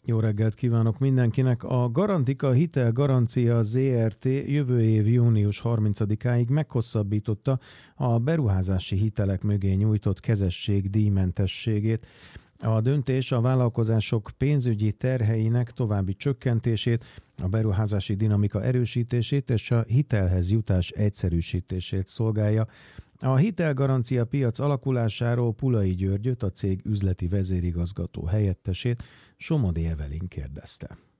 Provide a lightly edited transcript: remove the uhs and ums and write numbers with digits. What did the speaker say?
Jó reggelt kívánok mindenkinek! A Garantika Hitelgarancia ZRT jövő év június 30-áig meghosszabbította a beruházási hitelek mögé nyújtott kezesség díjmentességét. A döntés a vállalkozások pénzügyi terheinek további csökkentését, a beruházási dinamika erősítését és a hitelhez jutás egyszerűsítését szolgálja. A hitelgarancia piac alakulásáról Pulai Györgyöt, a cég üzleti vezérigazgató helyettesét, Somodi Evelin kérdezte.